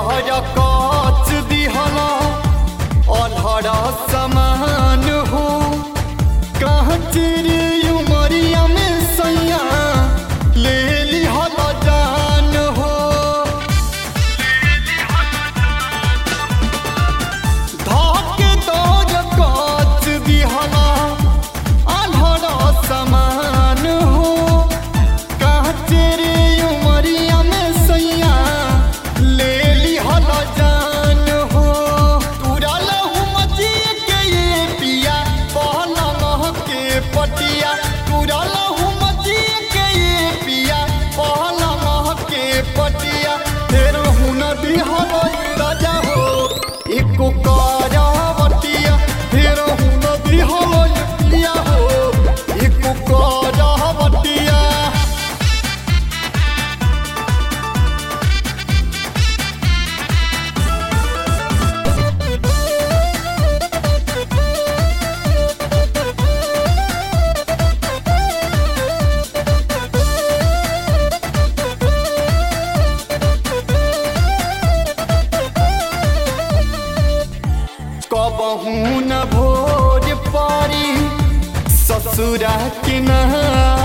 कर काच दिहला अल्हरा समान हो कहाँ तेरे उमरिया में सैया ले लिहला जान हो धाके दौर काच दिहला अल्हरा समान हो कहाँ तेरे उमरिया में सैया ले लिहला जान हो तुरा लहू मचिए के ये पिया पहला मह के पटिया तुरा लहू मचिए के ये पिया पहला मह के पटिया फिर हुन दिहला राजा हो एको करावटिया फिर हुन दिहला पिया हो एको करावटिया कबहू न भोज पारी ससुरा के नहा